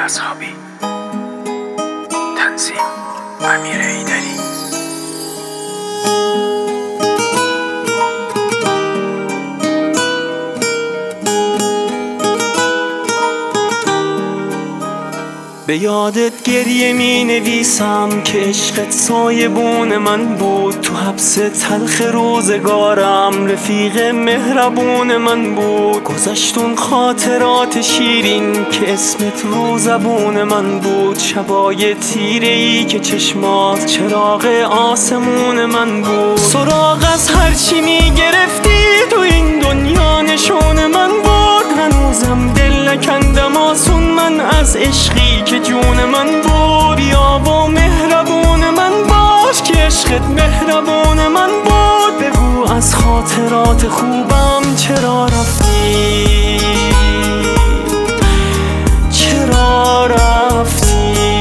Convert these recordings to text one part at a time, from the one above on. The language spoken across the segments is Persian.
اصحابی. تنظیم امیر ایدری. به یادت گریه می نویسم که عشقت سایبون من بود، تو حبس تلخ روزگارم رفیق مهربون من بود. گذشتون خاطرات شیرین که اسمت رو زبون من بود، شبای تیره ای که چشمات چراغ آسمون من بود. سراغ از هرچی می گرفتی تو این دنیا نشون من بود، هنوزم دل نکندم آسون من از عشقی که جون من بود. بیا و مهربون من باش که عشقت مهربون من بود. بگو از خاطرات خوبم چرا رفتی، چرا رفتی.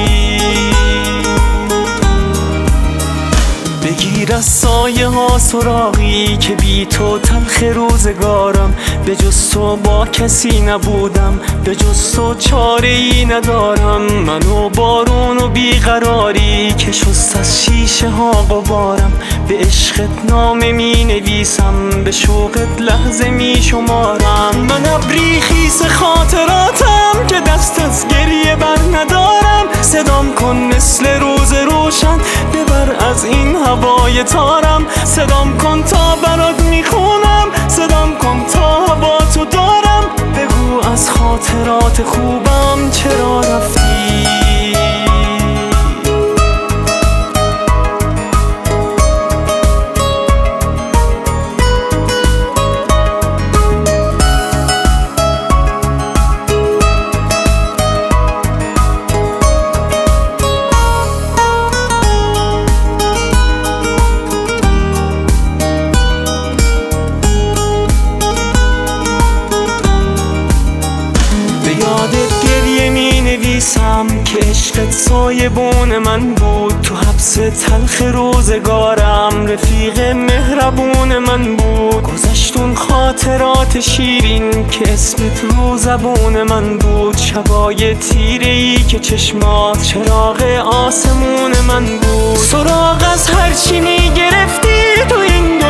بگیر از سایه ها سراغی که بی تو تلخ روزگارم، به جز تو با کسی نبودم، به جز تو چاره ای ندارم. منو بارون و بیقراری که شست از شیشه ها غبارم، به عشقت نامه می نویسم، به شوقت لحظه می شمارم. من ابری خیس خاطراتم که دست از گریه بر ندارم. صدام کن مثل روز روشن ببر از این هوای تارم. صدام کن تا برات میخونم، صدام کن تا هوا تو دارم. بگو از خاطرات خوبم چرا رفتی. یادت گریه می نویسم که عشقت سایبون من بود، تو حبس تلخ روزگارم رفیق مهربون من بود. گذشتون خاطرات شیرین که اسمت رو زبون من بود، شبای تیره ای که چشمات چراغ آسمون من بود. سراغ از هرچی می گرفتی تو این